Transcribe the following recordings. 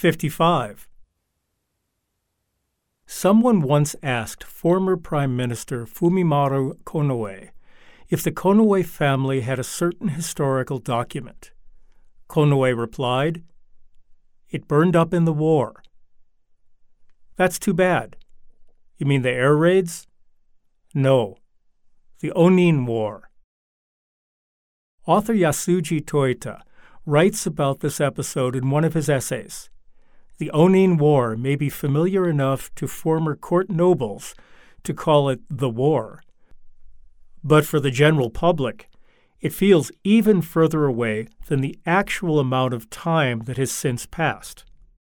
55. Someone once asked former Prime Minister Fumimaru Konoe if the Konoe family had a certain historical document. Konoe replied, "It burned up in the war." "That's too bad." "You mean the air raids?" "No, the Onin War." Author Yasuji Toita writes about this episode in one of his essays. The Onin War may be familiar enough to former court nobles to call it the war, but for the general public, it feels even further away than the actual amount of time that has since passed.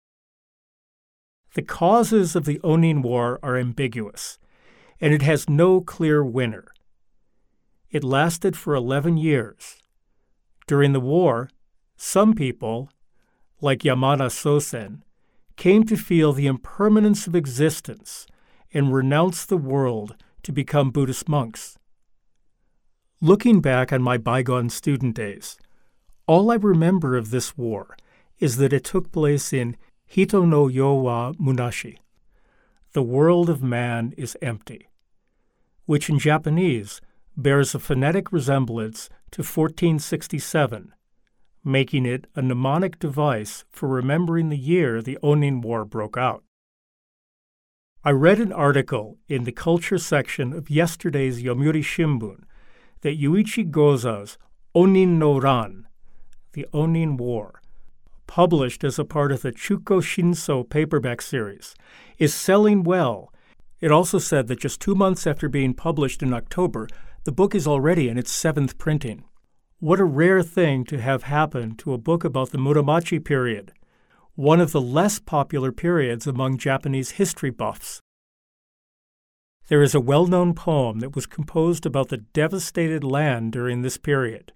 The causes of the Onin War are ambiguous, and it has no clear winner. It lasted for 11 years. During the war, some people, like Yamada Sosen, came to feel the impermanence of existence and renounced the world to become Buddhist monks. Looking back on my bygone student days, all I remember of this war is that it took place in Hito no yo wa munashi. The world of man is empty, which in Japanese bears a phonetic resemblance to 1467, making it a mnemonic device for remembering the year the Onin War broke out. I read an article in the culture section of yesterday's Yomiuri Shimbun that Yuichi Goza's Onin no Ran, the Onin War, published as a part of the Chuko Shinso paperback series, is selling well. It also said that just 2 months after being published in October, the book is already in its 7th printing. What a rare thing to have happen to a book about the Muromachi period, one of the less popular periods among Japanese history buffs. There is a well-known poem that was composed about the devastated land during this period.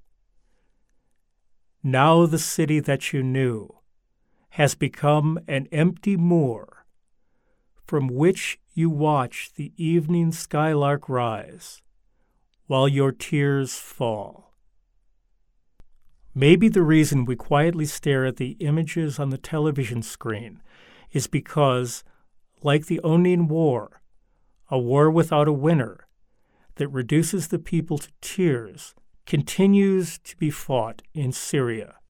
Now the city that you knew has become an empty moor, from which you watch the evening skylark rise, while your tears fall. Maybe the reason we quietly stare at the images on the television screen is because, like the Onin War, a war without a winner that reduces the people to tears, continues to be fought in Syria.